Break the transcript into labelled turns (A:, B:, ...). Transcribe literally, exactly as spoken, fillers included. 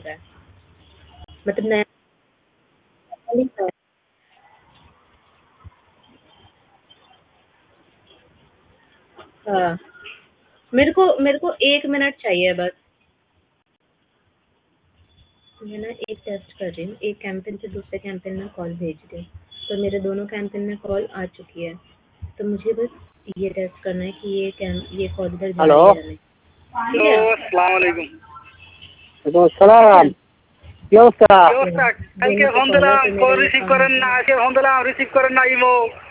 A: रहा है। मतलब नया हाँ, मेरे को मेरे को एक मिनट चाहिए बस। मैं ना एक टेस्ट कर रही हूँ, एक कैंपेन से दूसरे कैंपेन में कॉल भेज रही हूँ, तो मेरे दोनों कैंपेन में कॉल आ चुकी है, तो मुझे बस ये टेस्ट करना है कि ये कैम ये कॉल इधर जा रही है या नहीं। ठीक है?
B: अस्सलाम वालेकुम।
A: ठीक
B: सलाम।
A: है?
B: কি অবস্থা?
A: दोनों
B: কালকে
A: को
B: ফোন
A: कॉल है
B: দিলাম
A: तो
B: ফোন
A: मेरा ये
B: রিসিভ
A: काम
B: করেন না, আজকে ফোন দিলাম রিসিভ করেন না ইমো।